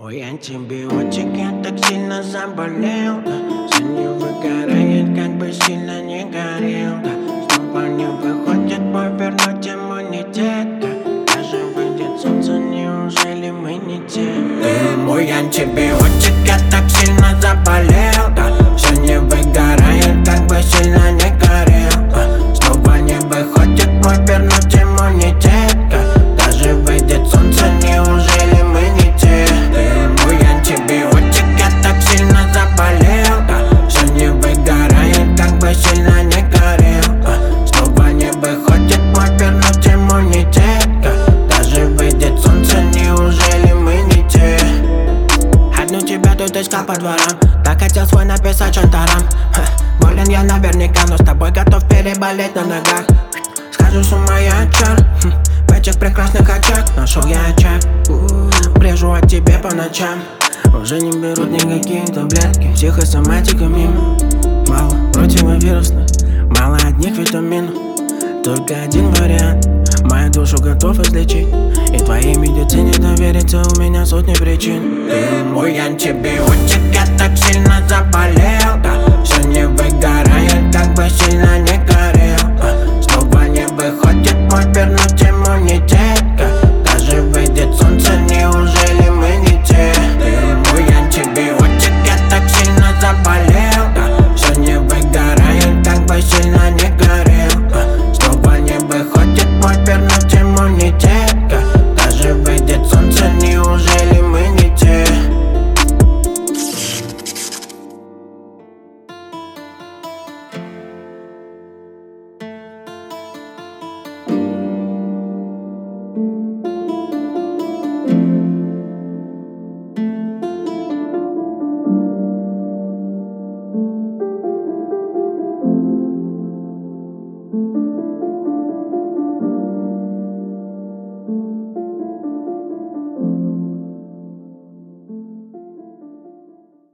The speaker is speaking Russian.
Ой, антибиотик, я так сильно заболел, да. Все не выгорает, как бы сильно не горел, да. Снова не выходит бой вернуть иммунитет, да. Даже выйдет солнце, неужели мы не те? Ты мой антибиотик, я так сильно заболел, да. Все не выгорает, как бы сильно не горел, да. Снова не выходит бой вернуть иммунитет, да. Даже выйдет солнце, неужели мы не те? Антибиотик, я так сильно заболел, да. Все не выгорает, как бы сильно не горел, да. Снова не выходит мой вернуть иммунитет, да. Даже выйдет солнце, неужели мы не те? Одну тебя тут искал по дворам, так хотел свой написать шантарам. Болен я наверняка, но с тобой готов переболеть на ногах. Схожу с ума я чёрт, в этих прекрасных очах нашел я очаг. Брежу о тебе по ночам. Уже не берут никакие таблетки, психосоматика мимо. Мало противовирусных, мало одних витаминов. Только один вариант, мою душу готов излечить. И твоей медицине довериться у меня сотни причин. Ты мой антибиотик, я так сильно заболел, да. Все не выгорает, как бы сильно не горел, да. Снова не выходит мой вернуть иммунитет, да. Даже выйдет солнце, неужели мы не те? Антибиотик, я так сильно заболел, да. Все не выгорает, как бы сильно не горел, да. Снова не выходит мой вернуть иммунитет, да. Даже выйдет солнце, неужели мы не те?